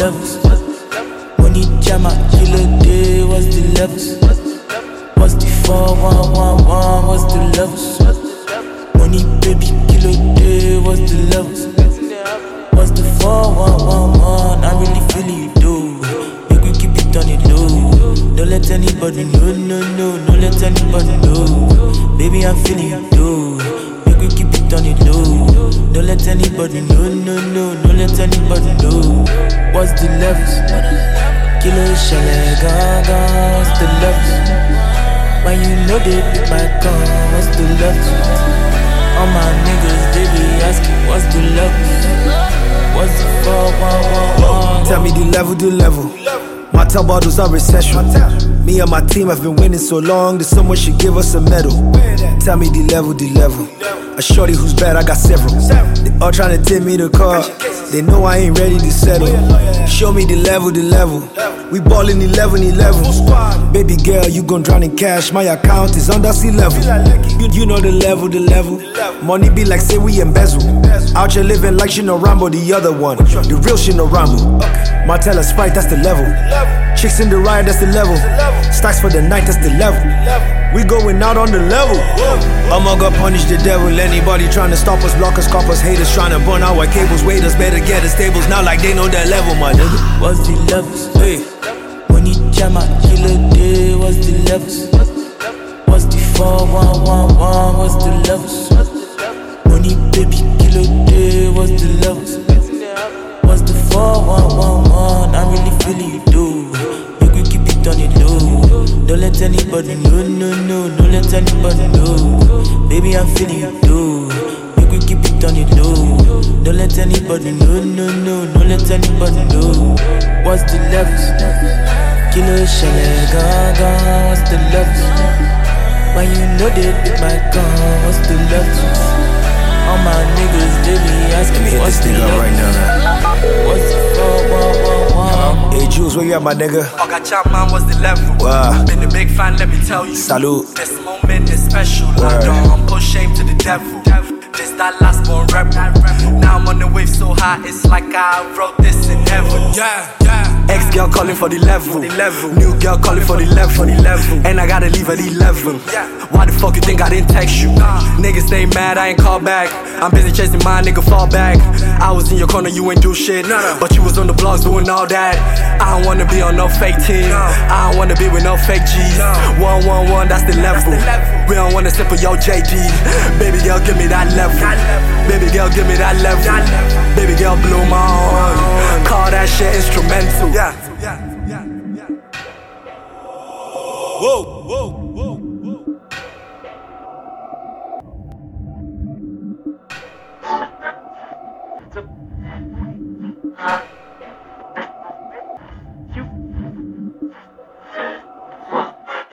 levels? Money jama, kilo day, what's the levels? What's the 4111, what's the levels? Money baby, kilo day, what's the levels? What's the 4111, I really feel you do. Make we keep it on it low. Don't let anybody know, don't let anybody know. Baby, I'm feeling you do. Make we keep it on it low. Don't let anybody know, don't let anybody know. What's the levels? Kilo shele gaga, what's the levels? When you know they pick my gun, what's the levels? All my niggas, they be asking, what's the levels? What's the 4111? Tell me the level. My top bottles are recession. Me and my team have been winning so long that someone should give us a medal. Tell me the level. A shorty who's bad, I got several. They all tryna take me to car. They know I ain't ready to settle. Show me the level. We ballin' 11. Baby girl, you gon' drown in cash. My account is under sea level. You know the level. Money be like say we embezzle. Out here living like Shino Rambo, the other one. The real Shino Rambo. Martella Sprite, that's the level. Chicks in the ride, that's the level. Stacks for the night, that's the level. We going out on the level. I'ma go punish the devil. Anybody tryna stop us, block us, cop us, haters tryna burn our cables. Waiters better get us tables now like they know that level, my nigga. What's the levels? Hey. Money jama, kilo day, what's the levels? What's the 4111, what's the levels? Money baby, kilo day, what's the levels? What's the 4111, I really feel you do. Make we keep it on it low. Don't let anybody know, don't let anybody know. Baby, I'm feeling you do. Make we keep it on it low. Don't let anybody know, don't let anybody know. What's the levels? Kilo shele gaga, what's the levels? When you know they pick my gun, what's the levels? All my niggas, they be asking, what's the levels? Right now, what's the 4111? Hey Jules, where you at, my nigga? I got chop, man, what's the level? Wow. Been a big fan, let me tell you. Salute. This moment is special. I don't put shame to the devil. This that last born rebel. Now I'm on the wave so high, it's like I wrote this in heaven. Yeah. Ex-girl calling for the level. New girl calling for the level. And I gotta leave at 11. Why the fuck you think I didn't text you? Niggas stay mad, I ain't call back. I'm busy chasing my nigga, fall back. I was in your corner, you ain't do shit. But you was on the blogs doing all that. I don't wanna be on no fake team. I don't wanna be with no fake G's. 111, that's the level. We don't wanna sip for your JD. Baby girl, give me that level. Baby girl, give me that level. Baby girl, blow my horn. Call that shit instrumental. Whoa.